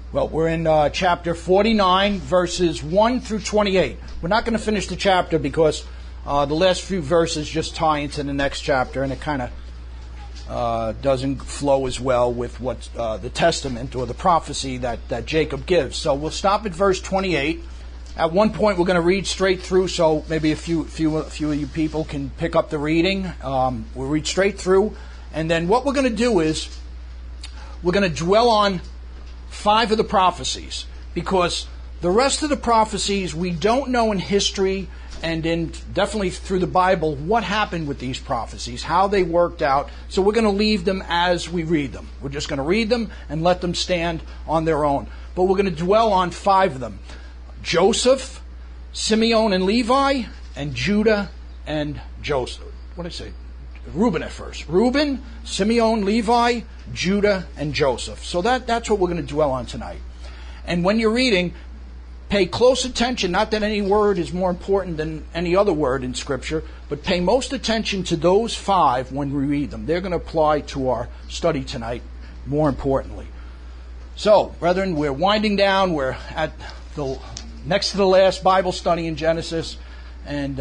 Well, we're in chapter 49, verses 1 through 28. We're not going to finish the chapter because the last few verses just tie into the next chapter, and it kind of doesn't flow as well with what the testament or the prophecy that Jacob gives. So we'll stop at verse 28. At one point, we're going to read straight through, so maybe a few of you people can pick up the reading. We'll read straight through, and then what we're going to do is we're going to dwell on 5 of the prophecies, because the rest of the prophecies we don't know in history and definitely through the Bible what happened with these prophecies, how they worked out. So we're going to leave them as we read them. We're just going to read them and let them stand on their own. But we're going to dwell on 5 of them: Joseph, Simeon and Levi, and Judah and Joseph. What did I say? Reuben at first. Reuben, Simeon, Levi, Judah, and Joseph. So that's what we're going to dwell on tonight. And when you're reading, pay close attention. Not that any word is more important than any other word in Scripture, but pay most attention to those 5 when we read them. They're going to apply to our study tonight, more importantly. So, brethren, we're winding down. We're at the next to the last Bible study in Genesis, and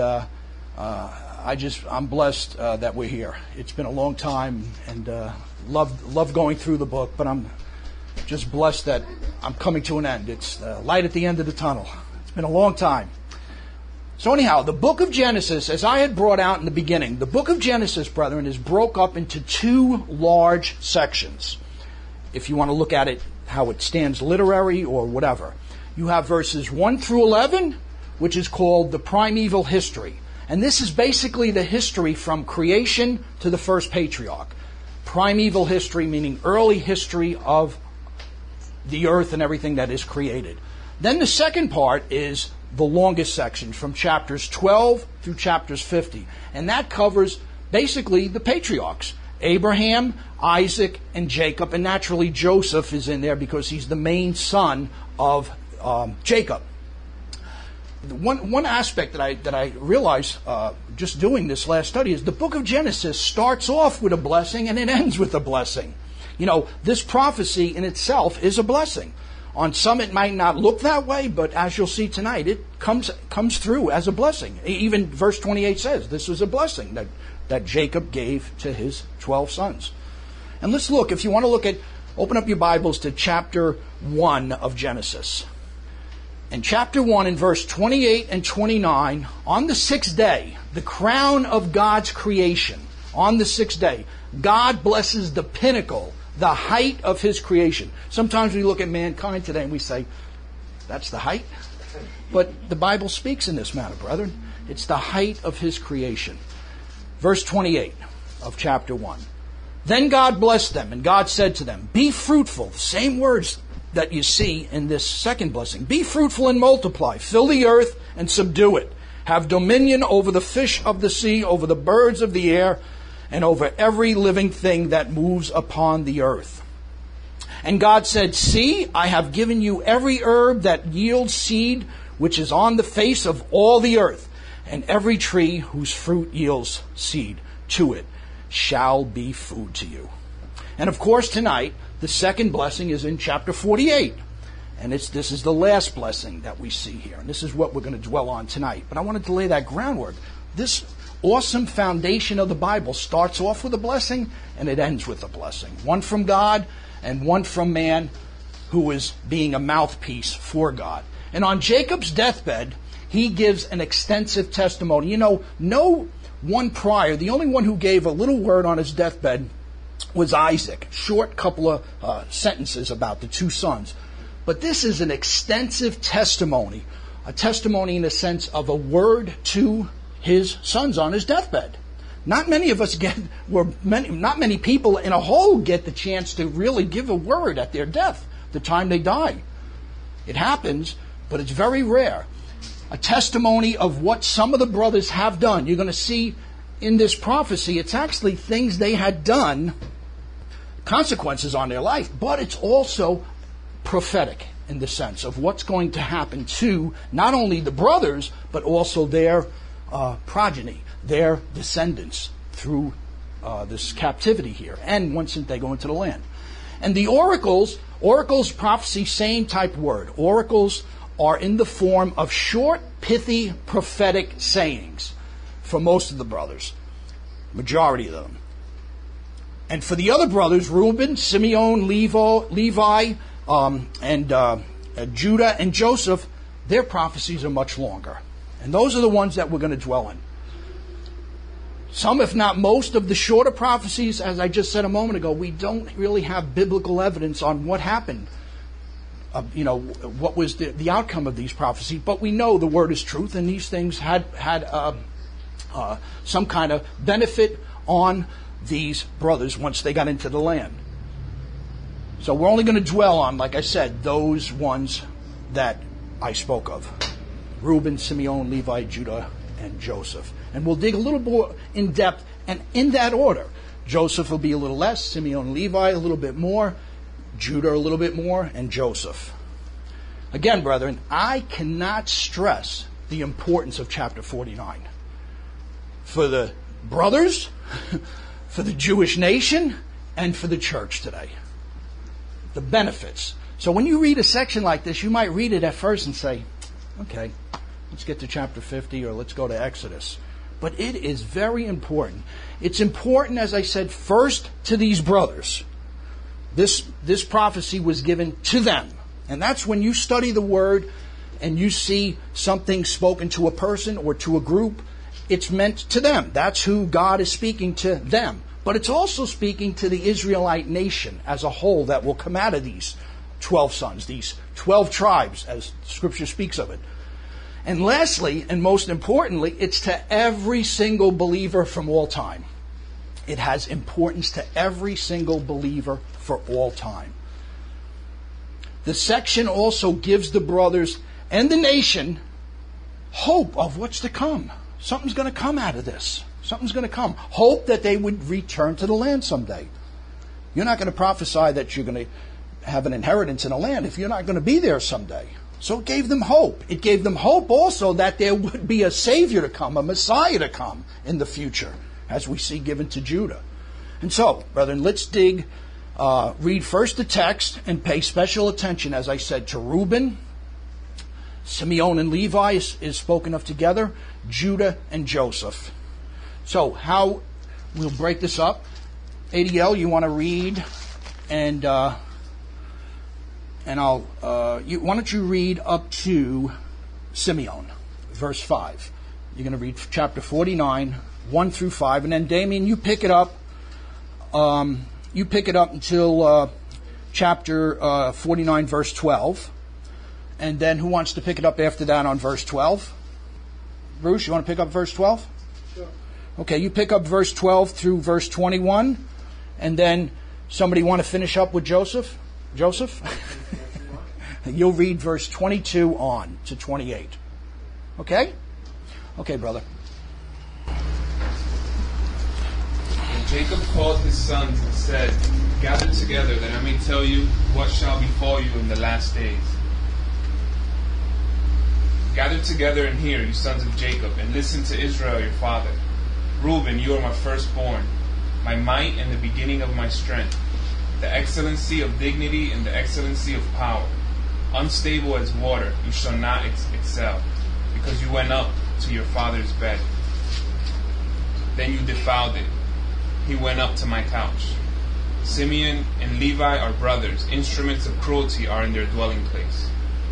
I'm blessed that we're here. It's been a long time, and love going through the book, but I'm just blessed that I'm coming to an end. It's light at the end of the tunnel. It's been a long time. So anyhow, the book of Genesis, as I had brought out in the beginning, the book of Genesis, brethren, is broke up into 2 large sections. If you want to look at it, how it stands literary or whatever. You have verses 1 through 11, which is called the primeval history. And this is basically the history from creation to the first patriarch. Primeval history, meaning early history of the earth and everything that is created. Then the second part is the longest section, from chapters 12 through chapters 50. And that covers basically the patriarchs: Abraham, Isaac, and Jacob. And naturally Joseph is in there because he's the main son of Jacob. One aspect that I realized just doing this last study is the book of Genesis starts off with a blessing and it ends with a blessing. You know, this prophecy in itself is a blessing. On some it might not look that way, but as you'll see tonight, it comes through as a blessing. Even verse 28 says this was a blessing that Jacob gave to his 12 sons. And let's look, if you want to look at, open up your Bibles to chapter 1 of Genesis. In chapter 1, in verse 28 and 29, on the 6th day, the crown of God's creation, on the 6th day, God blesses the pinnacle, the height of His creation. Sometimes we look at mankind today and we say, that's the height? But the Bible speaks in this matter, brethren. It's the height of His creation. Verse 28 of chapter 1. Then God blessed them, and God said to them, be fruitful. The same words that you see in this second blessing. Be fruitful and multiply. Fill the earth and subdue it. Have dominion over the fish of the sea, over the birds of the air, and over every living thing that moves upon the earth. And God said, see, I have given you every herb that yields seed, which is on the face of all the earth, and every tree whose fruit yields seed to it shall be food to you. And of course tonight, the second blessing is in chapter 48. And this is the last blessing that we see here. And this is what we're going to dwell on tonight. But I wanted to lay that groundwork. This awesome foundation of the Bible starts off with a blessing and it ends with a blessing. One from God and one from man who is being a mouthpiece for God. And on Jacob's deathbed, he gives an extensive testimony. You know, no one prior, the only one who gave a little word on his deathbed was Isaac. Short couple of sentences about the 2 sons. But this is an extensive testimony. A testimony in the sense of a word to his sons on his deathbed. Not many of us not many people in a whole get the chance to really give a word at their death, the time they die. It happens, but it's very rare. A testimony of what some of the brothers have done. You're going to see in this prophecy, it's actually things they had done, consequences on their life, but it's also prophetic in the sense of what's going to happen to not only the brothers, but also their progeny, their descendants through this captivity here, and once they go into the land. And the oracles Oracles, prophecy, same type word. Oracles are in the form of short, pithy, prophetic sayings for most of the brothers, majority of them. And for the other brothers, Reuben, Simeon, Levi, and Judah and Joseph, their prophecies are much longer. And those are the ones that we're going to dwell in. Some, if not most, of the shorter prophecies, as I just said a moment ago, we don't really have biblical evidence on what happened. What was the outcome of these prophecies. But we know the word is truth, and these things had some kind of benefit on these brothers once they got into the land. So we're only going to dwell on, like I said, those ones that I spoke of. Reuben, Simeon, Levi, Judah, and Joseph. And we'll dig a little more in depth, and in that order. Joseph will be a little less, Simeon and Levi a little bit more, Judah a little bit more, and Joseph. Again, brethren, I cannot stress the importance of chapter 49. For the brothers, for the Jewish nation, and for the church today. The benefits. So when you read a section like this, you might read it at first and say, okay, let's get to chapter 50 or let's go to Exodus. But it is very important. It's important, as I said, first to these brothers. This prophecy was given to them. And that's when you study the Word and you see something spoken to a person or to a group, it's meant to them. That's who God is speaking to them. But it's also speaking to the Israelite nation as a whole that will come out of these 12 sons, these 12 tribes, as Scripture speaks of it. And lastly, and most importantly, it's to every single believer from all time. It has importance to every single believer for all time. The section also gives the brothers and the nation hope of what's to come. Something's going to come out of this. Something's going to come. Hope that they would return to the land someday. You're not going to prophesy that you're going to have an inheritance in a land if you're not going to be there someday. So it gave them hope. It gave them hope also that there would be a Savior to come, a Messiah to come in the future, as we see given to Judah. And so, brethren, let's read first the text and pay special attention, as I said, to Reuben. Simeon and Levi is spoken of together. Judah and Joseph. So how we'll break this up. ADL, you want to read, and I'll. Why don't you read up to Simeon, verse 5? You're going to read chapter 49, 1 through 5, and then Damien, you pick it up. You pick it up until chapter 49, verse 12, and then who wants to pick it up after that on verse 12? Bruce, you want to pick up verse 12? Sure. Okay, you pick up verse 12 through verse 21, and then somebody want to finish up with Joseph? Joseph? You'll read verse 22 on to 28. Okay? Okay, brother. And Jacob called his sons and said, "Gather together, that I may tell you what shall befall you in the last days. Gather together and hear, you sons of Jacob, and listen to Israel your father. Reuben, you are my firstborn, my might and the beginning of my strength, the excellency of dignity and the excellency of power. Unstable as water, you shall not excel, because you went up to your father's bed. Then you defiled it. He went up to my couch. Simeon and Levi are brothers. Instruments of cruelty are in their dwelling place."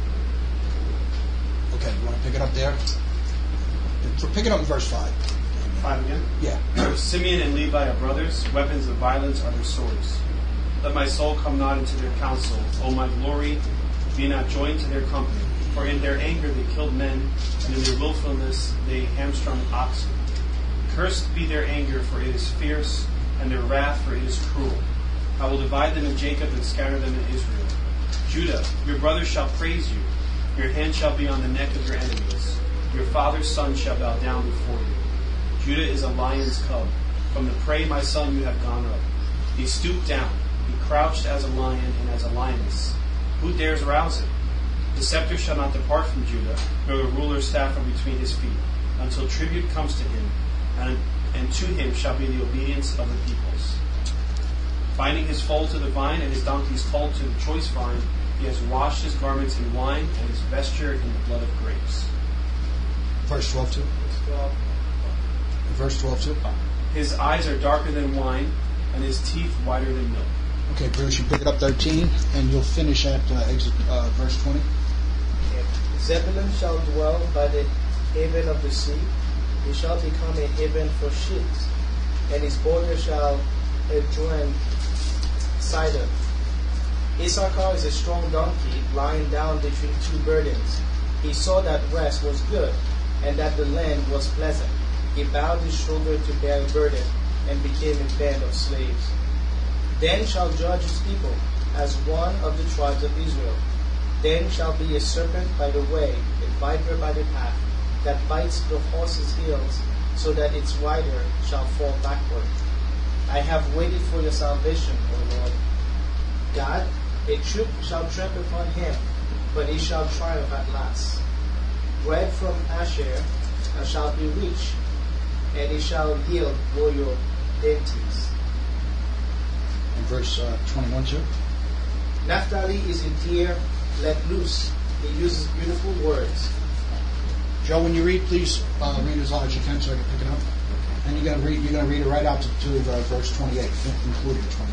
Okay, you want to pick it up there? Pick it up in verse 5. 5 again? Yeah. Simeon and Levi are brothers. Weapons of violence are their swords. Let my soul come not into their counsel. O my glory, be not joined to their company. For in their anger they killed men, and in their willfulness they hamstrung oxen. Cursed be their anger, for it is fierce, and their wrath, for it is cruel. I will divide them in Jacob and scatter them in Israel. Judah, your brothers shall praise you. Your hand shall be on the neck of your enemies. Your father's son shall bow down before you. Judah is a lion's cub. From the prey, my son, you have gone up. He stooped down. He crouched as a lion and as a lioness. Who dares rouse him? The scepter shall not depart from Judah, nor the ruler's staff from between his feet, until tribute comes to him, and to him shall be the obedience of the peoples. Binding his foal to the vine and his donkey's colt to the choice vine, he has washed his garments in wine and his vesture in the blood of grapes. Verse 12 too. Verse 12 too. His eyes are darker than wine, and his teeth whiter than milk. Okay, Bruce, you pick it up 13, and you'll finish at verse 20. Zebulun shall dwell by the haven of the sea. He shall become a haven for ships, and his border shall adjoin Sidon. Issachar is a strong donkey lying down between two burdens. He saw that rest was good, and that the land was pleasant. He bowed his shoulder to bear a burden, and became a band of slaves. Then shall judge his people as one of the tribes of Israel. Then shall be a serpent by the way, a viper by the path, that bites the horse's heels, so that its rider shall fall backward. I have waited for your salvation, O Lord. God, a troop shall trample upon him, but he shall triumph at last. Bread from Asher shall be rich, and he shall yield royal dainties. And verse 21 too. Naphtali is a deer let loose. He uses beautiful words. Joe, when you read, please read as loud as you can so I can pick it up. And you're going to read it right out to verse 28, including 28.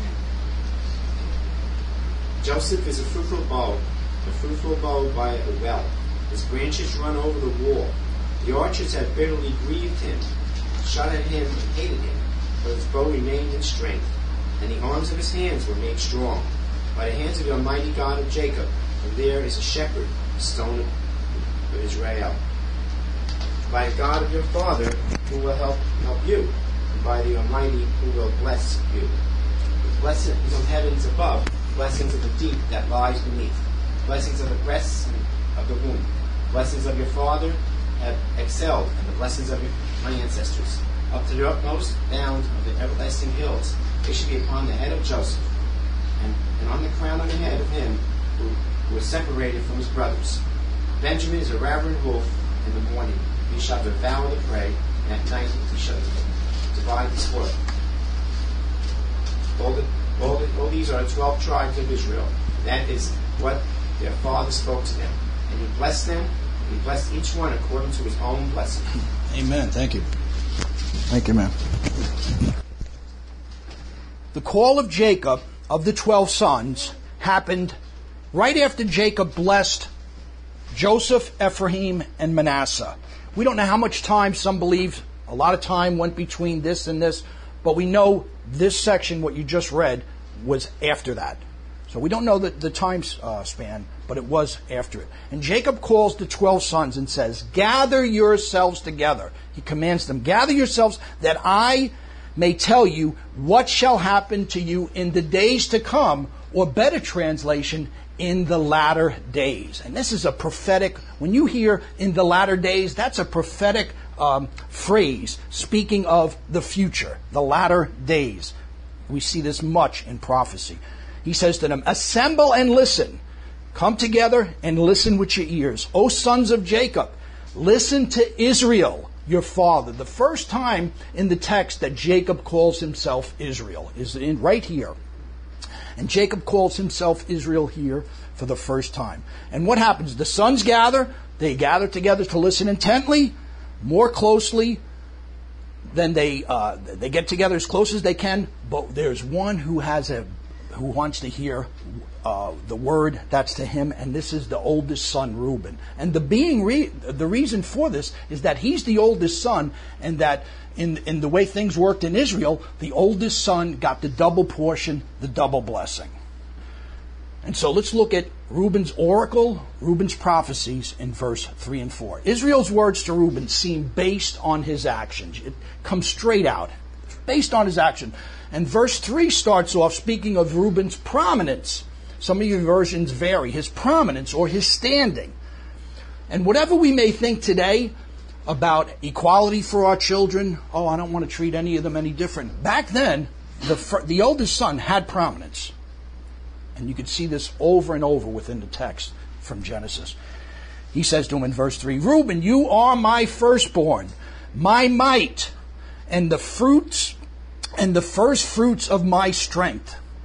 Joseph is a fruitful bow by a well. His branches run over the wall. The archers had bitterly grieved him, shot at him and hated him, but his bow remained in strength, and the arms of his hands were made strong by the hands of the Almighty God of Jacob. And there is a shepherd, a stone of Israel. By the God of your father, who will help you, and by the Almighty, who will bless you. The blessings of heavens above, blessings of the deep that lies beneath, blessings of the breasts of the womb, blessings of your father have excelled, and the blessings of my ancestors, up to the utmost bound of the everlasting hills. They should be upon the head of Joseph, and on the crown of the head of him who was separated from his brothers. Benjamin is a ravening wolf in the morning. He shall devour the prey, and at night he shall divide the spoil. All these are the 12 tribes of Israel. That is what their father spoke to them. And he blessed them, and he blessed each one according to his own blessing. Amen. Thank you. Thank you, man. The call of Jacob, of the 12 sons, happened right after Jacob blessed Joseph, Ephraim, and Manasseh. We don't know how much time, some believe a lot of time went between this and this, but we know this section, what you just read, was after that. So we don't know the time span, but it was after it. And Jacob calls the 12 sons and says, gather yourselves together. He commands them, gather yourselves that I may tell you what shall happen to you in the days to come, or better translation, in the latter days. And this is a prophetic, when you hear in the latter days, that's a prophetic phrase speaking of the future, the latter days. We see this much in prophecy. He says to them, assemble and listen. Come together and listen with your ears. O sons of Jacob, listen to Israel, your father. The first time in the text that Jacob calls himself Israel is right here. And Jacob calls himself Israel here for the first time. And what happens? The sons gather. They gather together to listen intently, more closely than they get together as close as they can. But there's one who wants to hear the word that's to him, and this is the oldest son, Reuben. And the reason for this is that he's the oldest son, and that in the way things worked in Israel, the oldest son got the double portion, the double blessing. And so let's look at Reuben's oracle, Reuben's prophecies in verse 3 and 4. Israel's words to Reuben seem based on his actions. It comes straight out, based on his action. And verse 3 starts off speaking of Reuben's prominence. Some of your versions vary, his prominence or his standing. And whatever we may think today about equality for our children, I don't want to treat any of them any different. Back then, the oldest son had prominence. And you could see this over and over within the text from Genesis. He says to him in verse 3, Reuben, you are my firstborn, my might, and the first fruits of my strength.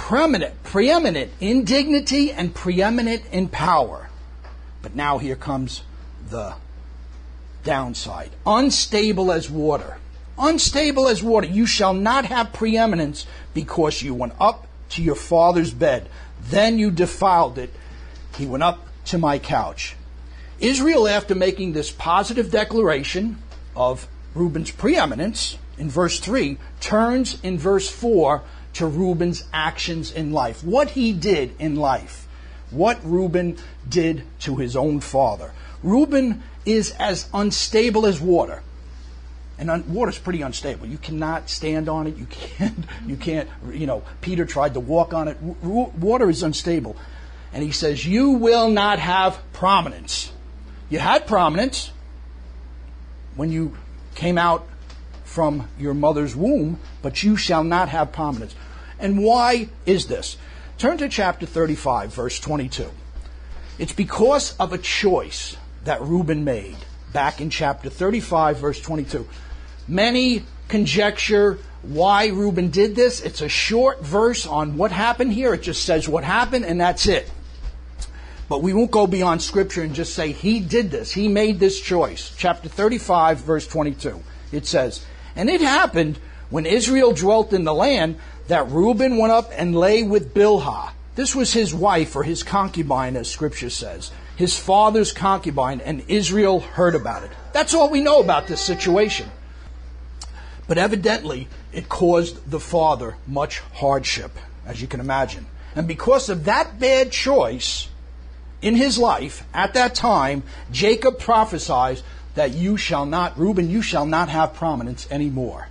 preeminent in dignity and preeminent in power. But now here comes the downside. Unstable as water. Unstable as water. You shall not have preeminence because you went up to your father's bed. Then you defiled it. He went up to my couch. Israel, after making this positive declaration of Reuben's preeminence in verse 3, turns in verse 4 to Reuben's actions in life. What he did in life. What Reuben did to his own father. Reuben is as unstable as water. And water's pretty unstable. You cannot stand on it. You can't, Peter tried to walk on it. Water is unstable. And he says, you will not have prominence. You had prominence when you came out from your mother's womb, but you shall not have prominence. And why is this? Turn to chapter 35, verse 22. It's because of a choice that Reuben made back in chapter 35, verse 22. Many conjecture why Reuben did this. It's a short verse on what happened here. It just says what happened, and that's it. But we won't go beyond Scripture and just say he did this. He made this choice. Chapter 35, verse 22. It says, and it happened when Israel dwelt in the land that Reuben went up and lay with Bilhah. This was his wife or his concubine, as Scripture says. His father's concubine, and Israel heard about it. That's all we know about this situation. But evidently, it caused the father much hardship, as you can imagine. And because of that bad choice in his life, at that time, Jacob prophesied that Reuben, you shall not have prominence anymore.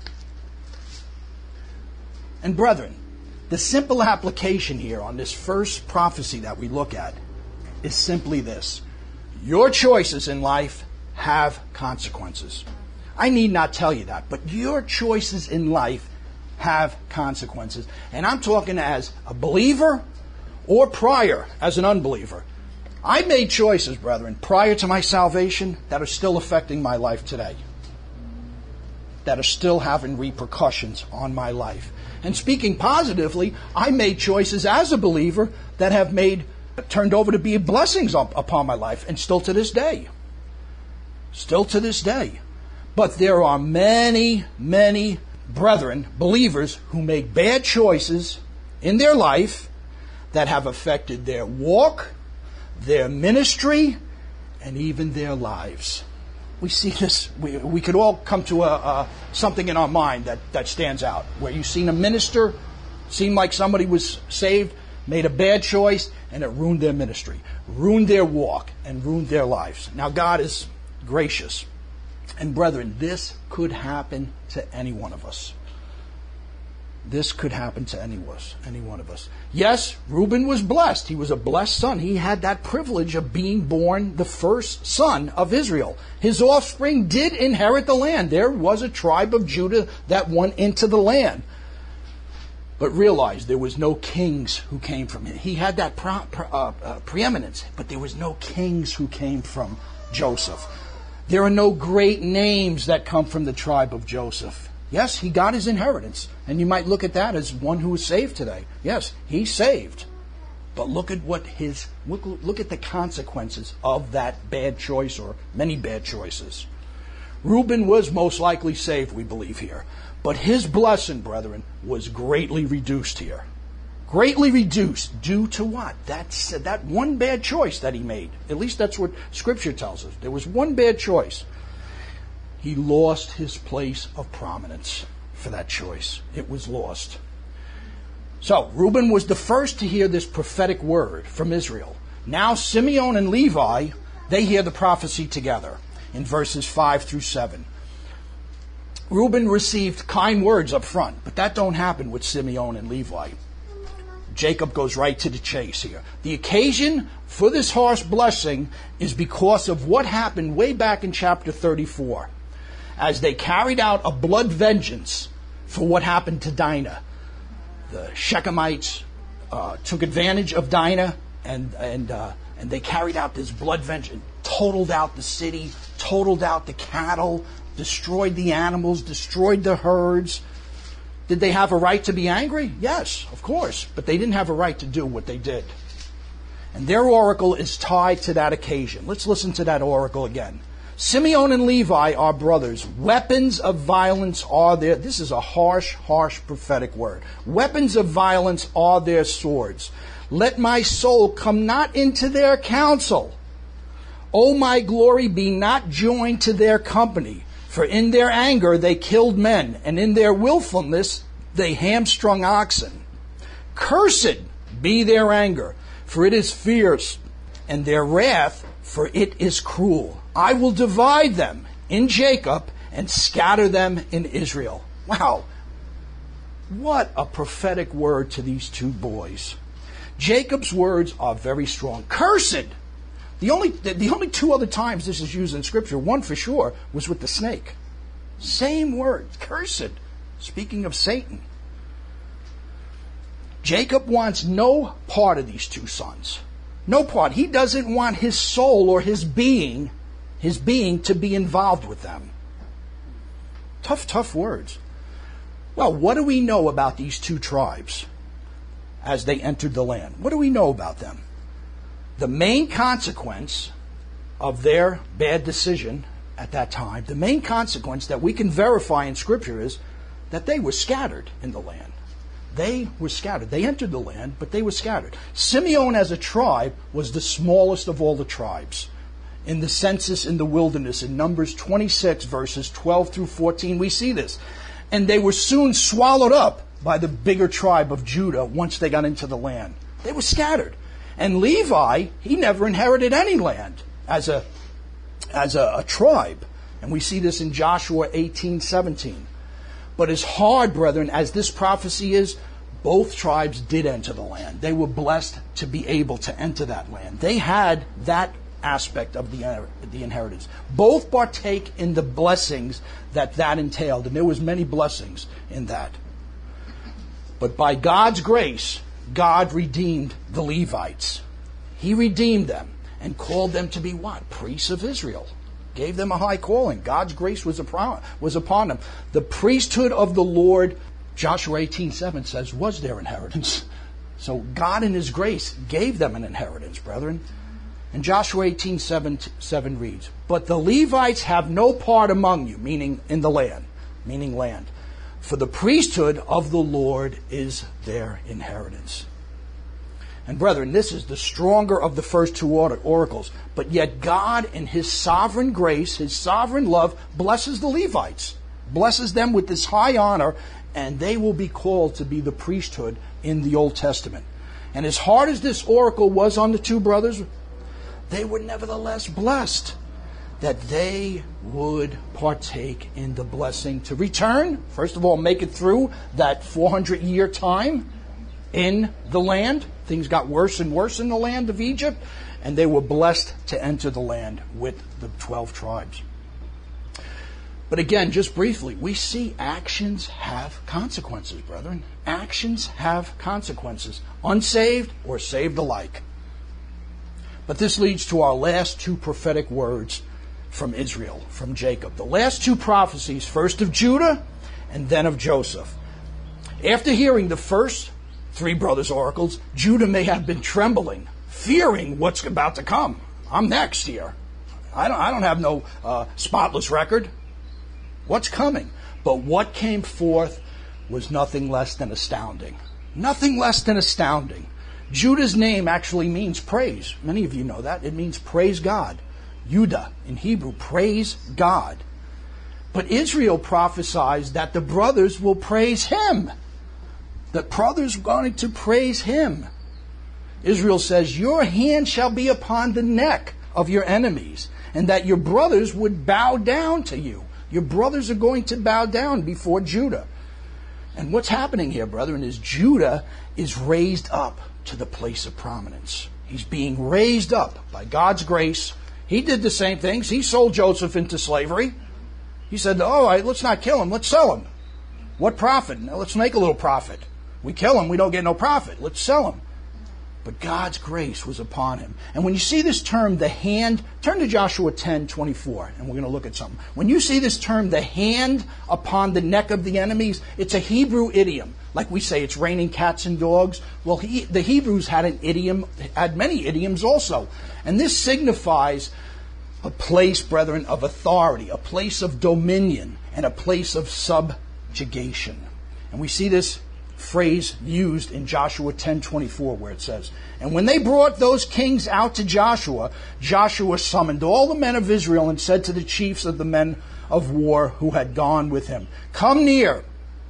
And brethren, the simple application here on this first prophecy that we look at is simply this. Your choices in life have consequences. I need not tell you that, but your choices in life have consequences. And I'm talking as a believer or prior as an unbeliever. I made choices, brethren, prior to my salvation that are still affecting my life today. That are still having repercussions on my life. And speaking positively, I made choices as a believer that have turned over to be blessings upon my life, and still to this day. Still to this day. But there are many, many brethren, believers, who make bad choices in their life that have affected their walk, their ministry, and even their lives. We see this. We could all come to something in our mind that stands out, where you've seen a minister, seemed like somebody was saved, made a bad choice, and it ruined their ministry, ruined their walk, and ruined their lives. Now, God is gracious. And brethren, this could happen to any one of us. This could happen to any one of us. Yes, Reuben was blessed. He was a blessed son. He had that privilege of being born the first son of Israel. His offspring did inherit the land. There was a tribe of Judah that went into the land. But realize there was no kings who came from him. He had that preeminence, but there was no kings who came from Joseph. There are no great names that come from the tribe of Joseph. Yes, he got his inheritance. And you might look at that as one who is saved today. Yes, he's saved. But look at look at the consequences of that bad choice, or many bad choices. Reuben was most likely saved, we believe here. But his blessing, brethren, was greatly reduced here. Greatly reduced due to what? That one bad choice that he made. At least that's what Scripture tells us. There was one bad choice. He lost his place of prominence for that choice. It was lost. So, Reuben was the first to hear this prophetic word from Israel. Now, Simeon and Levi, they hear the prophecy together in verses 5 through 7. Reuben received kind words up front, but that don't happen with Simeon and Levi. Jacob goes right to the chase here. The occasion for this harsh blessing is because of what happened way back in chapter 34, as they carried out a blood vengeance for what happened to Dinah. The Shechemites took advantage of Dinah, and they carried out this blood vengeance, totaled out the city, totaled out the cattle, destroyed the animals, destroyed the herds, Did they have a right to be angry? Yes, of course. But they didn't have a right to do what they did. And their oracle is tied to that occasion. Let's listen to that oracle again. Simeon and Levi are brothers. Weapons of violence are their... This is a harsh, harsh prophetic word. Weapons of violence are their swords. Let my soul come not into their counsel. O my glory, be not joined to their company. For in their anger they killed men, and in their willfulness they hamstrung oxen. Cursed be their anger, for it is fierce, and their wrath, for it is cruel. I will divide them in Jacob and scatter them in Israel. Wow. What a prophetic word to these two boys. Jacob's words are very strong. Cursed. The only two other times this is used in Scripture, one for sure, was with the snake. Same word, cursed, speaking of Satan. Jacob wants no part of these two sons. No part. He doesn't want his soul or his being to be involved with them. Tough words. Well, what do we know about these two tribes as they entered the land? What do we know about them? The main consequence of their bad decision at that time, the main consequence that we can verify in Scripture is that they were scattered in the land. They were scattered. They entered the land, but they were scattered. Simeon as a tribe was the smallest of all the tribes. In the census in the wilderness, in Numbers 26, verses 12 through 14, we see this. And they were soon swallowed up by the bigger tribe of Judah once they got into the land. They were scattered. And Levi, he never inherited any land as a tribe. And we see this in Joshua 18:17. But as hard, brethren, as this prophecy is, both tribes did enter the land. They were blessed to be able to enter that land. They had that aspect of the inheritance. Both partake in the blessings that entailed. And there was many blessings in that. But by God's grace, God redeemed the Levites. He redeemed them and called them to be what? Priests of Israel. Gave them a high calling. God's grace was upon them. The priesthood of the Lord, Joshua 18:7 says, was their inheritance. So God in His grace gave them an inheritance, brethren. And Joshua 18:7 reads, but the Levites have no part among you, meaning in the land, meaning land. For the priesthood of the Lord is their inheritance. And brethren, this is the stronger of the first two oracles. But yet God, in His sovereign grace, His sovereign love, blesses the Levites. Blesses them with this high honor, and they will be called to be the priesthood in the Old Testament. And as hard as this oracle was on the two brothers, they were nevertheless blessed that they would partake in the blessing to return. First of all, make it through that 400-year time in the land. Things got worse and worse in the land of Egypt, and they were blessed to enter the land with the 12 tribes. But again, just briefly, we see actions have consequences, brethren. Actions have consequences, unsaved or saved alike. But this leads to our last two prophetic words from Israel, from Jacob. The last two prophecies, first of Judah and then of Joseph. After hearing the first three brothers' oracles, Judah may have been trembling, fearing what's about to come. I'm next here. I don't have no spotless record. What's coming? But what came forth was nothing less than astounding. Nothing less than astounding. Judah's name actually means praise. Many of you know that. It means praise God. Judah in Hebrew, praise God. But Israel prophesies that the brothers will praise Him. The brothers are going to praise Him. Israel says, your hand shall be upon the neck of your enemies, and that your brothers would bow down to you. Your brothers are going to bow down before Judah. And what's happening here, brethren, is Judah is raised up to the place of prominence. He's being raised up by God's grace. He did the same things. He sold Joseph into slavery. He said, let's not kill him, let's sell him. What profit? Now, let's make a little profit. We kill him, we don't get no profit. Let's sell him. but God's grace was upon him. And when you see this term, the hand, turn to Joshua 10:24, and we're going to look at something. When you see this term, the hand upon the neck of the enemies, it's a Hebrew idiom. Like we say, it's raining cats and dogs. Well, the Hebrews had an idiom, had many idioms also. And this signifies a place, brethren, of authority, a place of dominion, and a place of subjugation. And we see this phrase used in Joshua 10:24, where it says, "And when they brought those kings out to Joshua, Joshua summoned all the men of Israel and said to the chiefs of the men of war who had gone with him, 'Come near,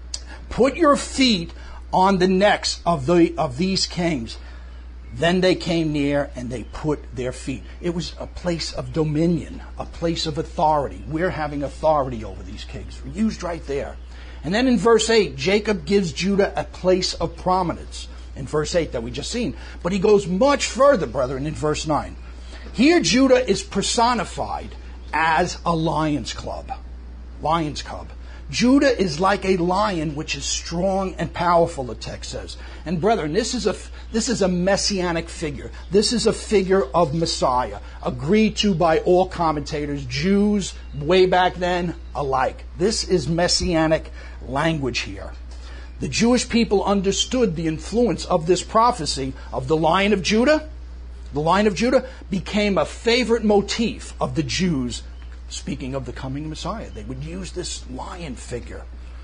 put your feet on the necks of these kings.' Then they came near and they put their feet." It was a place of dominion, a place of authority. We're having authority over these kings. We're used right there. And then in verse 8, Jacob gives Judah a place of prominence. In verse 8 that we just seen. But he goes much further, brethren, in verse 9. Here Judah is personified as a lion's cub. Lion's cub. Judah is like a lion which is strong and powerful, the text says. And brethren, this is a messianic figure. This is a figure of Messiah, agreed to by all commentators, Jews way back then alike. This is messianic language here. The Jewish people understood the influence of this prophecy of the Lion of Judah. The Lion of Judah became a favorite motif of the Jews. Speaking of the coming Messiah, they would use this lion figure.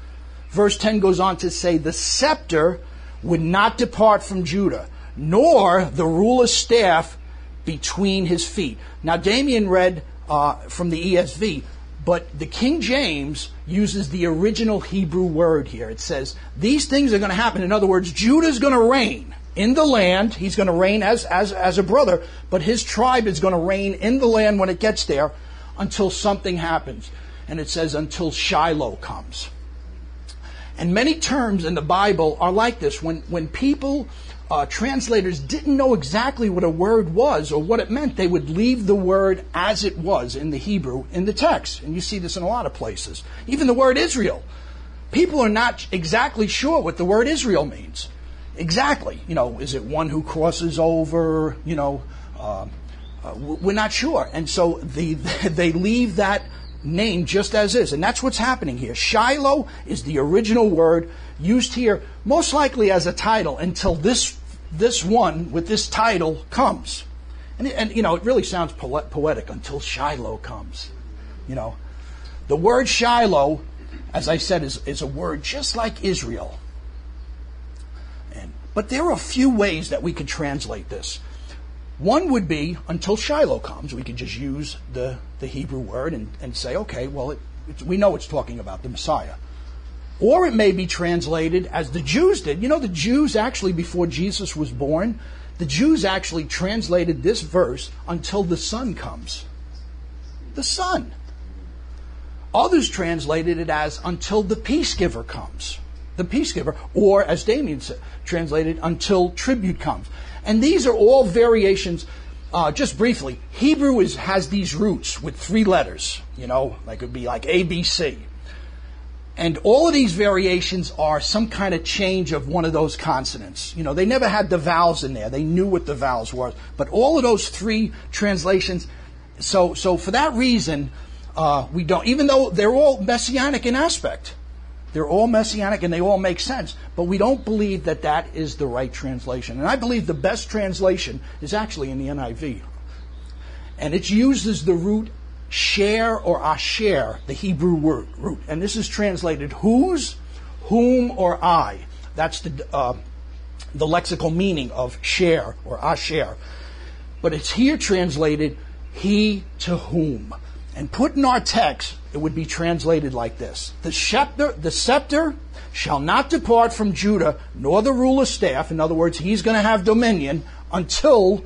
Verse 10 goes on to say, "The scepter would not depart from Judah, nor the ruler's staff between his feet." Now, Damien read from the ESV, but the King James uses the original Hebrew word here. It says, these things are going to happen. In other words, Judah's going to reign in the land. He's going to reign as a brother, but his tribe is going to reign in the land when it gets there, until something happens. And it says until Shiloh comes. And many terms in the Bible are like this. When people, translators, didn't know exactly what a word was or what it meant, they would leave the word as it was in the Hebrew in the text. And you see this in a lot of places. Even the word Israel. People are not exactly sure what the word Israel means. Exactly. Is it one who crosses over, we're not sure. And so they leave that name just as is. And that's what's happening here. Shiloh is the original word used here, most likely as a title, until this one with this title comes. And it really sounds poetic, until Shiloh comes. The word Shiloh, as I said, is a word just like Israel. But there are a few ways that we could translate this. One would be, until Shiloh comes, we could just use the Hebrew word and say, okay, well, we know it's talking about the Messiah. Or it may be translated as the Jews did. The Jews actually, before Jesus was born, the Jews actually translated this verse, until the Son comes. The Son. Others translated it as, until the peacegiver comes. The peacegiver. Or, as Damien said, translated, until tribute comes. And these are all variations. Just briefly, Hebrew has these roots with 3 letters. Like it would be like A, B, C. And all of these variations are some kind of change of one of those consonants. They never had the vowels in there. They knew what the vowels were. But all of those 3 translations. So for that reason, we don't. Even though they're all messianic in aspect. They're all messianic and they all make sense. But we don't believe that is the right translation. And I believe the best translation is actually in the NIV. And it uses the root share or asher, the Hebrew word root. And this is translated whose, whom, or I. That's the lexical meaning of share or asher. But it's here translated he to whom. And put in our text, it would be translated like this. The scepter shall not depart from Judah, nor the ruler's staff. In other words, he's going to have dominion until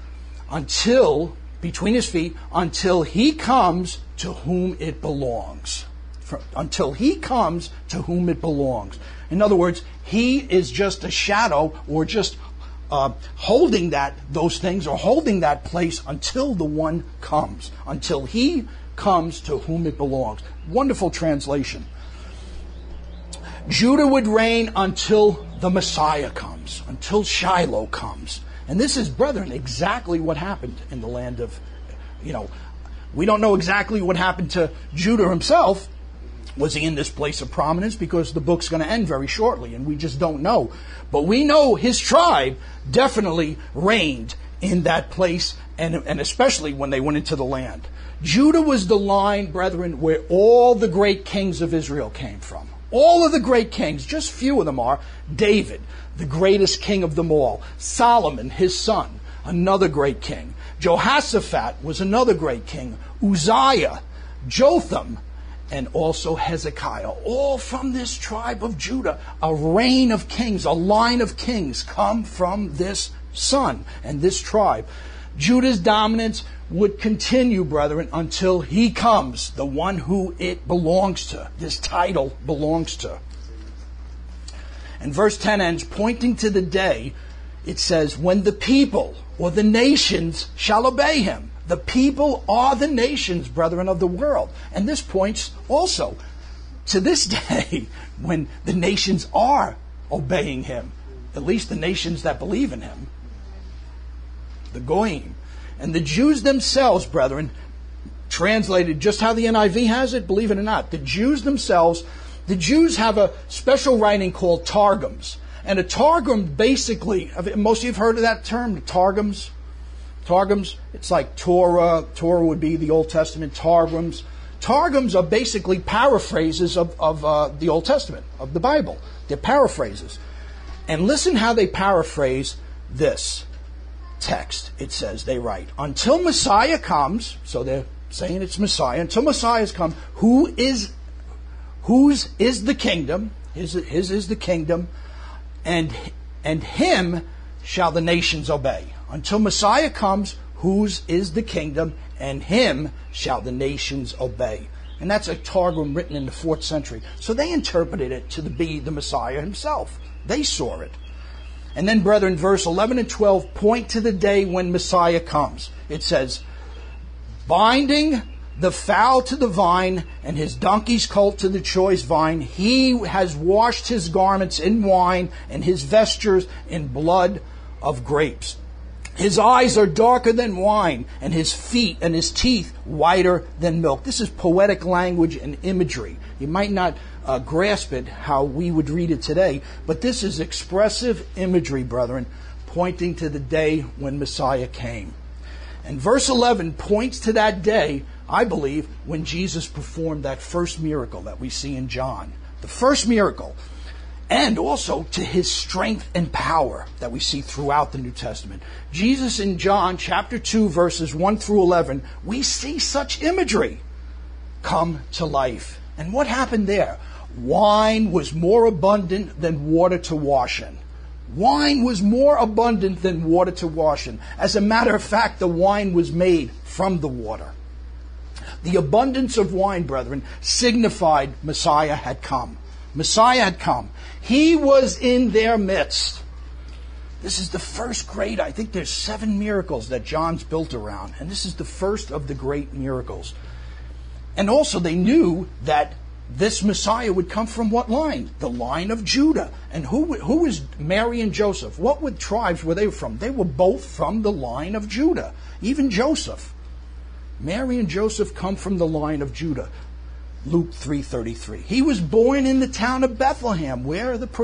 between his feet, until he comes to whom it belongs. Until he comes to whom it belongs. In other words, he is just a shadow or just holding those things or holding that place until the one comes. Until he comes to whom it belongs. Wonderful translation. Judah would reign until the Messiah comes, until Shiloh comes. And this is, brethren, exactly what happened in the land of, we don't know exactly what happened to Judah himself. Was he in this place of prominence? Because the book's going to end very shortly, and we just don't know. But we know his tribe definitely reigned in that place, and especially when they went into the land. Judah was the line, brethren, where all the great kings of Israel came from. All of the great kings, just few of them are. David, the greatest king of them all. Solomon, his son, another great king. Jehoshaphat was another great king. Uzziah, Jotham, and also Hezekiah. All from this tribe of Judah. A reign of kings, a line of kings come from this son and this tribe. Judah's dominance would continue, brethren, until he comes, the one who it belongs to. This title belongs to. And verse 10 ends, pointing to the day, it says, when the people or the nations shall obey him. The people are the nations, brethren, of the world. And this points also to this day when the nations are obeying him. At least the nations that believe in him. The Goyim. And the Jews themselves, brethren, translated just how the NIV has it, believe it or not. The Jews themselves, the Jews have a special writing called Targums. And a Targum basically, most of you have heard of that term, the Targums? Targums, it's like Torah. Torah would be the Old Testament. Targums. Targums are basically paraphrases of the Old Testament, of the Bible. They're paraphrases. And listen how they paraphrase this text. It says, they write, until Messiah comes, so they're saying it's Messiah, until Messiah has come, whose is the kingdom, his is the kingdom, and him shall the nations obey. Until Messiah comes, whose is the kingdom, and him shall the nations obey. And that's a Targum written in the 4th century. So they interpreted it to be the Messiah himself. They saw it. And then, brethren, verse 11 and 12 point to the day when Messiah comes. It says, binding the fowl to the vine and his donkey's colt to the choice vine, he has washed his garments in wine and his vestures in blood of grapes. His eyes are darker than wine, and his feet and his teeth whiter than milk. This is poetic language and imagery. You might not grasp it how we would read it today, but this is expressive imagery, brethren, pointing to the day when Messiah came. And verse 11 points to that day, I believe, when Jesus performed that first miracle that we see in John. The first miracle. And also to his strength and power that we see throughout the New Testament. Jesus in John chapter 2 verses 1 through 11, we see such imagery come to life. And what happened there? Wine was more abundant than water to wash in. Wine was more abundant than water to wash in. As a matter of fact, the wine was made from the water. The abundance of wine, brethren, signified Messiah had come. Messiah had come. He was in their midst. This is the first great, I think there's 7 miracles that John's built around. And this is the first of the great miracles. And also they knew that this Messiah would come from what line? The line of Judah. And who was Mary and Joseph? What tribes were they from? They were both from the line of Judah. Even Joseph. Mary and Joseph come from the line of Judah. Luke 3:33. He was born in the town of Bethlehem, where the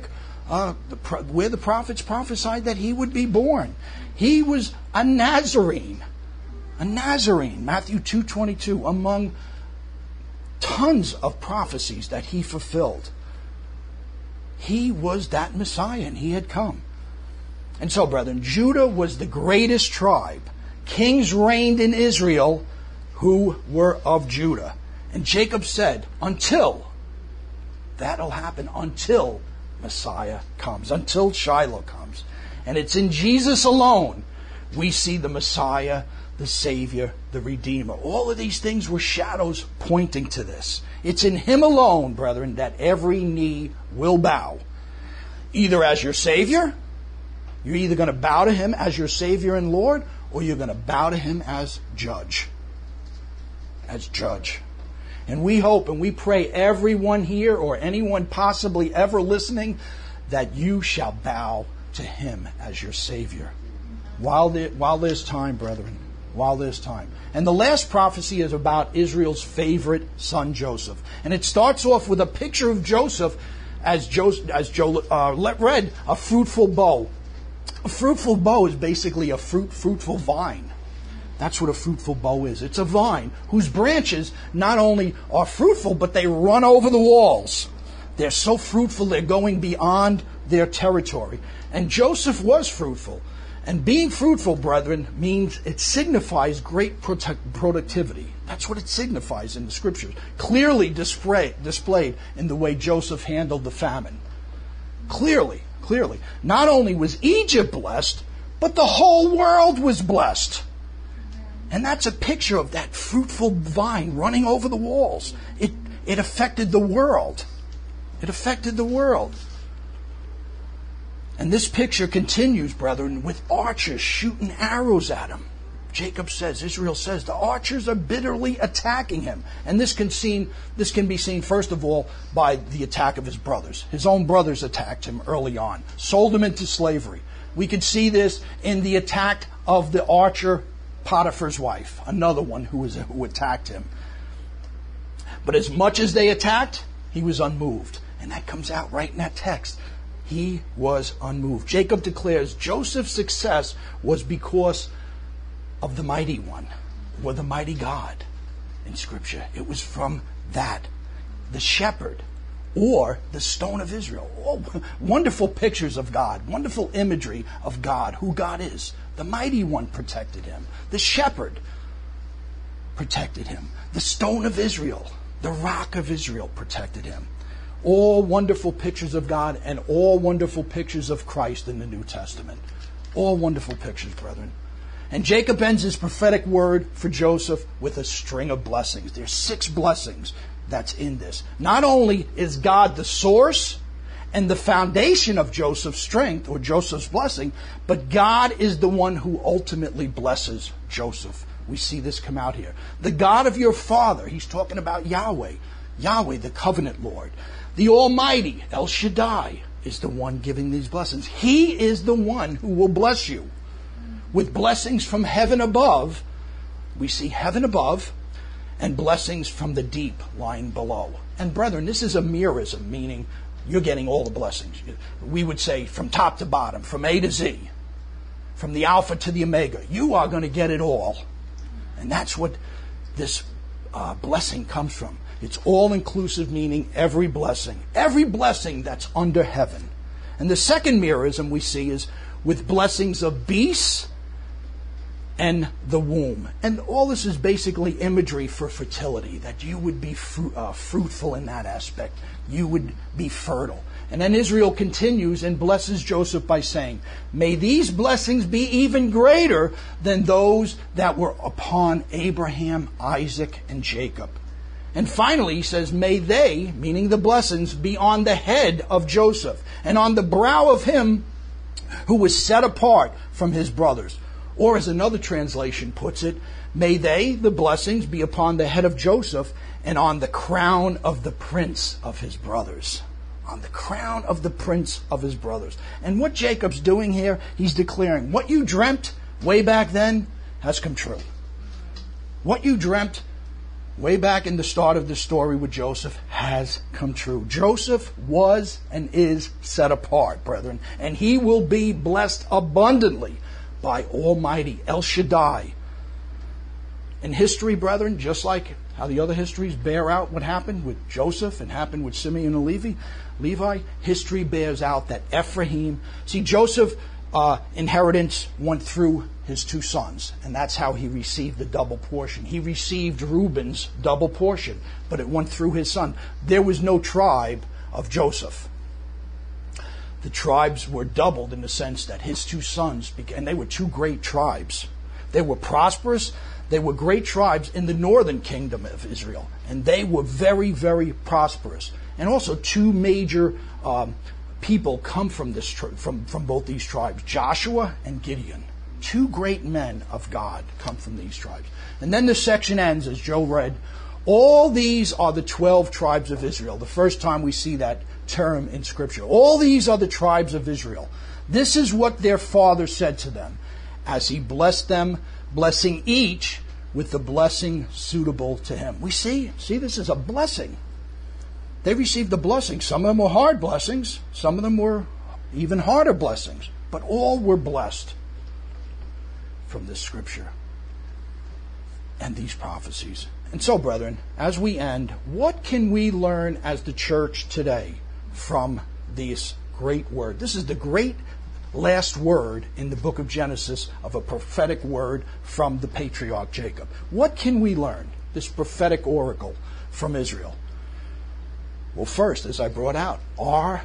prophets prophesied that he would be born. He was a Nazarene. A Nazarene, Matthew 2:22, among tons of prophecies that he fulfilled. He was that Messiah, and he had come. And so, brethren, Judah was the greatest tribe. Kings reigned in Israel who were of Judah. And Jacob said, that'll happen until Messiah comes, until Shiloh comes. And it's in Jesus alone we see the Messiah, the Savior, the Redeemer. All of these things were shadows pointing to this. It's in him alone, brethren, that every knee will bow. Either as your Savior, you're either going to bow to him as your Savior and Lord, or you're going to bow to him as judge. As judge. And we hope and we pray everyone here or anyone possibly ever listening that you shall bow to him as your Savior While there's time, brethren. While there's time. And the last prophecy is about Israel's favorite son, Joseph. And it starts off with a picture of Joseph, as Joe read, a fruitful bow. A fruitful bow is basically a fruitful vine. That's what a fruitful bow is. It's a vine whose branches not only are fruitful, but they run over the walls. They're so fruitful, they're going beyond their territory. And Joseph was fruitful. And being fruitful, brethren, means it signifies great productivity. That's what it signifies in the Scriptures. Clearly displayed in the way Joseph handled the famine. Clearly. Not only was Egypt blessed, but the whole world was blessed. And that's a picture of that fruitful vine running over the walls. It affected the world. It affected the world. And this picture continues, brethren, with archers shooting arrows at him. Israel says, the archers are bitterly attacking him. And this can be seen, first of all, by the attack of his brothers. His own brothers attacked him early on, sold him into slavery. We can see this in the attack of the archer Potiphar's wife, another one who attacked him. But as much as they attacked, he was unmoved. And that comes out right in that text. He was unmoved. Jacob declares Joseph's success was because of the mighty one, or the mighty God in Scripture. It was from that, the shepherd, or the stone of Israel. Oh, wonderful pictures of God, wonderful imagery of God, who God is. The mighty one protected him. The shepherd protected him. The stone of Israel, the rock of Israel protected him. All wonderful pictures of God and all wonderful pictures of Christ in the New Testament. All wonderful pictures, brethren. And Jacob ends his prophetic word for Joseph with a string of blessings. There's 6 blessings that's in this. Not only is God the source and the foundation of Joseph's strength or Joseph's blessing, but God is the one who ultimately blesses Joseph. We see this come out here. The God of your father, he's talking about Yahweh. Yahweh, the covenant Lord. The Almighty, El Shaddai, is the one giving these blessings. He is the one who will bless you with blessings from heaven above. We see heaven above and blessings from the deep lying below. And brethren, this is a merism, meaning you're getting all the blessings. We would say from top to bottom, from A to Z, from the Alpha to the Omega. You are going to get it all. And that's what this blessing comes from. It's all-inclusive, meaning every blessing that's under heaven. And the second merism we see is with blessings of beasts and the womb. And all this is basically imagery for fertility, that you would be fruitful in that aspect. You would be fertile. And then Israel continues and blesses Joseph by saying, may these blessings be even greater than those that were upon Abraham, Isaac, and Jacob. And finally, he says, may they, meaning the blessings, be on the head of Joseph and on the brow of him who was set apart from his brothers. Or as another translation puts it, may they, the blessings, be upon the head of Joseph and on the crown of the prince of his brothers. On the crown of the prince of his brothers. And what Jacob's doing here, he's declaring, what you dreamt way back then has come true. What you dreamt way back in the start of the story with Joseph has come true. Joseph was and is set apart, brethren, and he will be blessed abundantly by Almighty El Shaddai. In history, brethren, just like how the other histories bear out what happened with Joseph and happened with Simeon and Levi, history bears out that Ephraim, see, Joseph inheritance went through his 2 sons, and that's how he received the double portion. He received Reuben's double portion, but it went through his son. There was no tribe of Joseph. The tribes were doubled in the sense that his 2 sons began, and they were 2 great tribes. They were prosperous. They were great tribes in the northern kingdom of Israel, and they were very, very prosperous. And also 2 major people come from this from both these tribes, Joshua and Gideon. 2 great men of God come from these tribes. And then the section ends, as Joe read, all these are the 12 tribes of Israel. The first time we see that term in Scripture. All these are the tribes of Israel. This is what their father said to them. as he blessed them, blessing each with the blessing suitable to him. We see this is a blessing. They received the blessing. Some of them were hard blessings. Some of them were even harder blessings. But all were blessed from this scripture and these prophecies. And so, brethren, as we end, what can we learn as the church today from this great word? This is the great last word in the book of Genesis of a prophetic word from the patriarch Jacob. What can we learn, this prophetic oracle from Israel? Well, first, as I brought out, our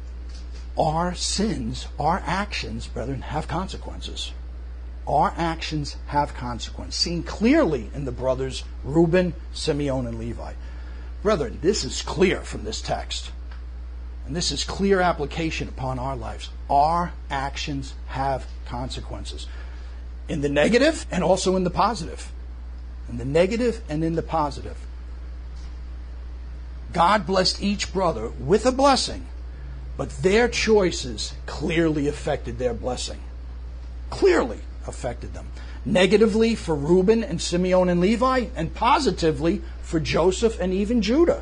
sins, our actions, brethren, have consequences. Our actions have consequences, seen clearly in the brothers Reuben, Simeon, and Levi. Brethren, this is clear from this text. And this is clear application upon our lives. Our actions have consequences. In the negative and also in the positive. In the negative and in the positive. God blessed each brother with a blessing, but their choices clearly affected their blessing. Clearly affected them. Negatively for Reuben and Simeon and Levi, and positively for Joseph and even Judah.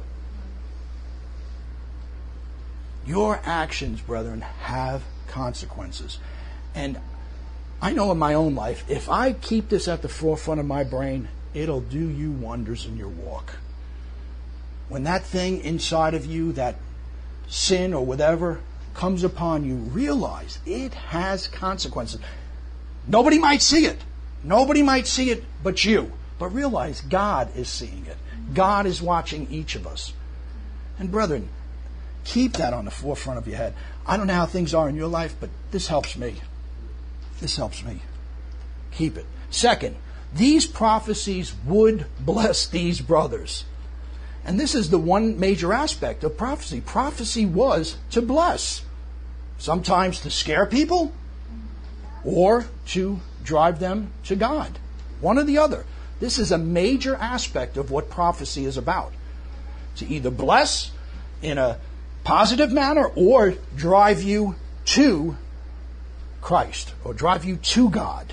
Your actions, brethren, have consequences. And I know in my own life, if I keep this at the forefront of my brain, it'll do you wonders in your walk. When that thing inside of you, that sin or whatever, comes upon you, realize it has consequences. Nobody might see it. Nobody might see it but you. But realize God is seeing it. God is watching each of us. And brethren, keep that on the forefront of your head. I don't know how things are in your life, but this helps me. This helps me. Keep it. Second, these prophecies would bless these brothers. And this is the one major aspect of prophecy. Prophecy was to bless. Sometimes to scare people or to drive them to God. One or the other. This is a major aspect of what prophecy is about. To either bless in a positive manner or drive you to Christ or drive you to God.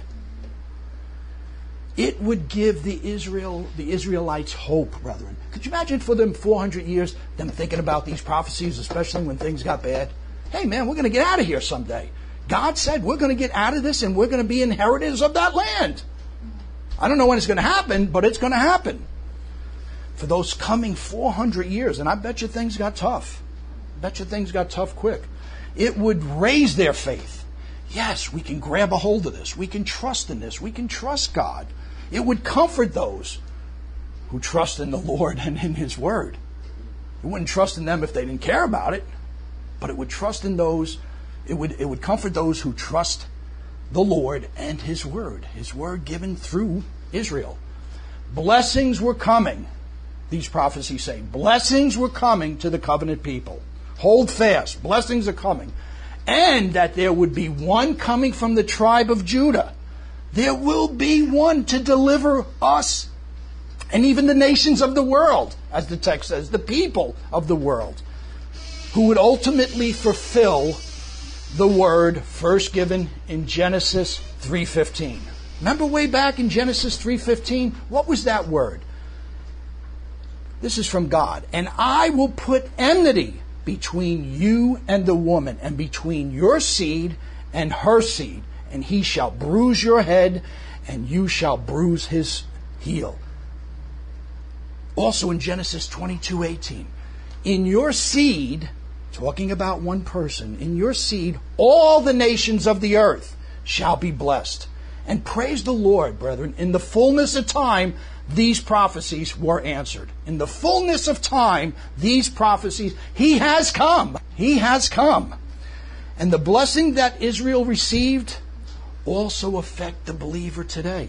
It would give the Israelites hope, brethren. Could you imagine for them 400 years, them thinking about these prophecies, especially when things got bad? Hey man, we're going to get out of here someday. God said we're going to get out of this and we're going to be inheritors of that land. I don't know when it's going to happen, but it's going to happen. For those coming 400 years, and I bet you things got tough. Bet you things got tough quick. It would raise their faith. Yes, we can grab a hold of this. We can trust in this. We can trust God. It would comfort those who trust in the Lord and in His Word. It wouldn't trust in them if they didn't care about it, but it would trust in those. It would comfort those who trust the Lord and His Word given through Israel. Blessings were coming, these prophecies say. Blessings were coming to the covenant people. Hold fast, blessings are coming. And that there would be one coming from the tribe of Judah. There will be one to deliver us and even the nations of the world, as the text says, the people of the world, who would ultimately fulfill the word first given in Genesis 3:15. Remember way back in Genesis 3:15? What was that word? This is from God. And I will put enmity between you and the woman, and between your seed and her seed. And he shall bruise your head, and you shall bruise his heel. Also in Genesis 22:18. In your seed, talking about one person, in your seed, all the nations of the earth shall be blessed. And praise the Lord, brethren, in the fullness of time, these prophecies were answered. In the fullness of time, these prophecies, He has come. He has come. And the blessing that Israel received also affect the believer today.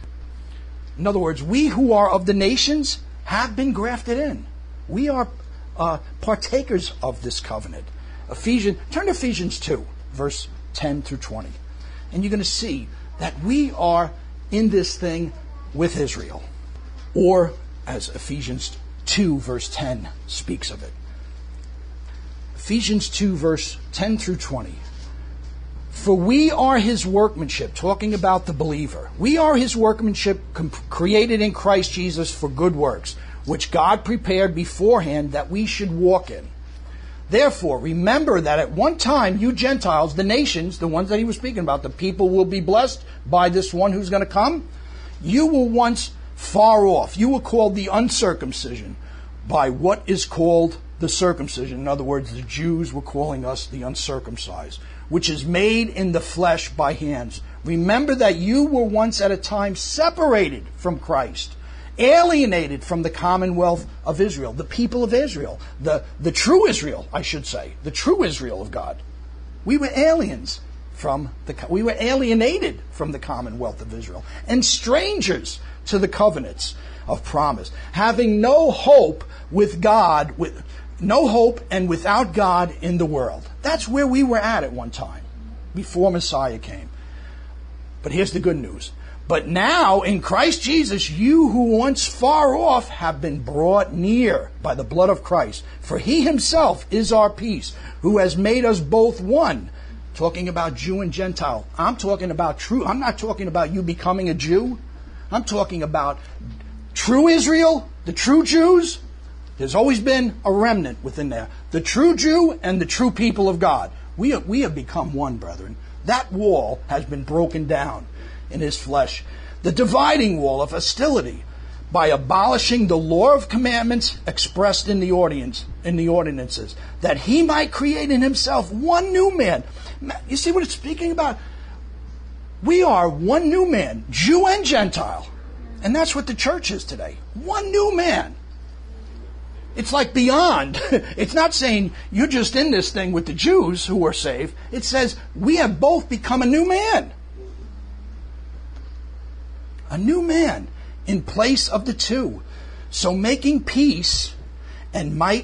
In other words, we who are of the nations have been grafted in. We are partakers of this covenant. Turn to Ephesians 2, verse 10 through 20. And you're going to see that we are in this thing with Israel. Or, as Ephesians 2, verse 10 speaks of it. Ephesians 2, verse 10 through 20. For we are his workmanship, talking about the believer. We are his workmanship created in Christ Jesus for good works, which God prepared beforehand that we should walk in. Therefore, remember that at one time you Gentiles, the nations, the ones that he was speaking about, the people will be blessed by this one who's going to come. You were once far off. You were called the uncircumcision by what is called the circumcision. In other words, the Jews were calling us the uncircumcised, which is made in the flesh by hands. Remember that you were once at a time separated from Christ, alienated from the commonwealth of Israel, the people of Israel, the true Israel, I should say, the true Israel of God. We were aliens we were alienated from the commonwealth of Israel and strangers to the covenants of promise, having no hope no hope and without God in the world. That's where we were at one time, before Messiah came. But here's the good news. But now, in Christ Jesus, you who once far off have been brought near by the blood of Christ. For he himself is our peace, who has made us both one. Talking about Jew and Gentile. I'm talking about true. I'm not talking about you becoming a Jew. I'm talking about true Israel, the true Jews. There's always been a remnant within there. The true Jew and the true people of God. We have become one, brethren. That wall has been broken down in his flesh. The dividing wall of hostility, by abolishing the law of commandments expressed in the ordinances, that he might create in himself one new man. You see what it's speaking about? We are one new man, Jew and Gentile. And that's what the church is today. One new man. It's like beyond. It's not saying you're just in this thing with the Jews who are saved. It says we have both become a new man. A new man in place of the two. So making peace and might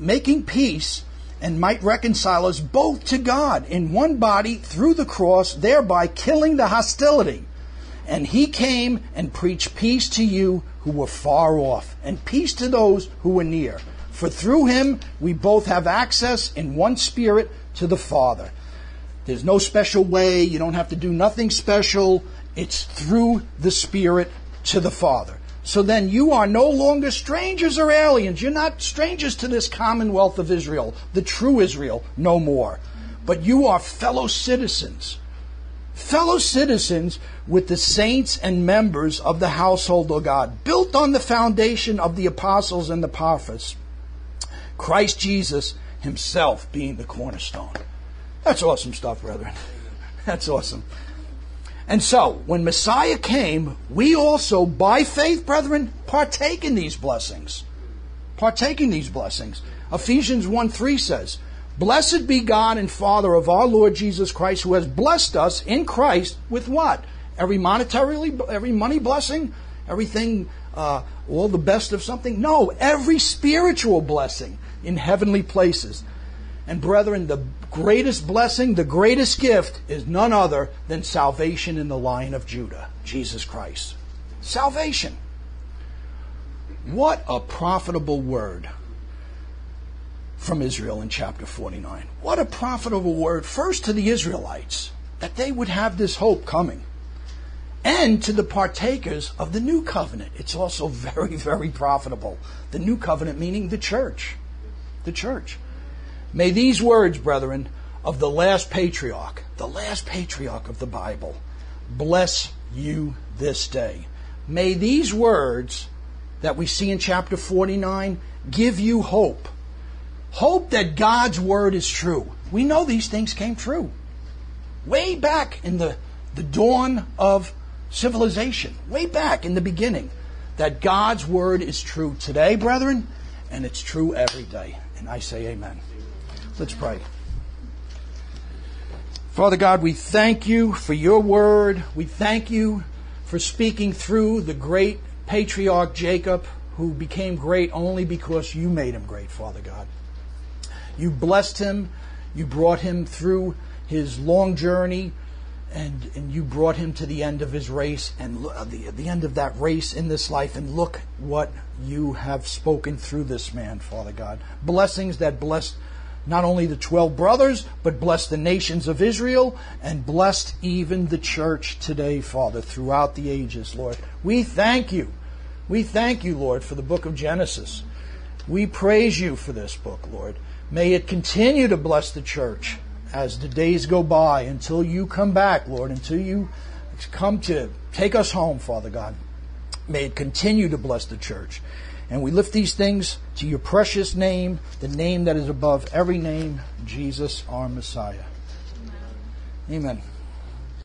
reconcile us both to God in one body through the cross, thereby killing the hostility. And he came and preached peace to you who were far off, and peace to those who were near. For through him we both have access in one spirit to the Father. There's no special way. You don't have to do nothing special. It's through the Spirit to the Father. So then you are no longer strangers or aliens. You're not strangers to this commonwealth of Israel, the true Israel, no more. But you are fellow citizens. Fellow citizens with the saints and members of the household of God, built on the foundation of the apostles and the prophets, Christ Jesus himself being the cornerstone. That's awesome stuff, brethren. That's awesome. And so, when Messiah came, we also, by faith, brethren, partake in these blessings. Partake in these blessings. Ephesians 1:3 says, Blessed be God and Father of our Lord Jesus Christ, who has blessed us in Christ with what? Every money blessing? Everything, all the best of something? No, every spiritual blessing in heavenly places. And brethren, the greatest blessing, the greatest gift is none other than salvation in the Lion of Judah, Jesus Christ. Salvation. What a profitable word from Israel in chapter 49. What a profitable word, first to the Israelites, that they would have this hope coming, and to the partakers of the new covenant. It's also very, very profitable. The new covenant meaning the church. The church. May these words, brethren, of the last patriarch of the Bible, bless you this day. May these words that we see in chapter 49 give you hope. Hope that God's word is true. We know these things came true. Way back in the dawn of civilization, way back in the beginning, that God's word is true today, brethren, and it's true every day. And I say amen. Let's pray. Father God, we thank you for your word. We thank you for speaking through the great patriarch Jacob, who became great only because you made him great, Father God. You blessed him. You brought him through his long journey, and you brought him to the end of his race, and the end of that race in this life. And look what you have spoken through this man, Father God. Blessings that bless not only the 12 brothers, but blessed the nations of Israel and blessed even the church today, Father, throughout the ages, Lord. We thank you. We thank you, Lord, for the book of Genesis. We praise you for this book, Lord. May it continue to bless the church as the days go by until you come back, Lord, until you come to take us home, Father God. May it continue to bless the church. And we lift these things to your precious name, the name that is above every name, Jesus our Messiah. Amen.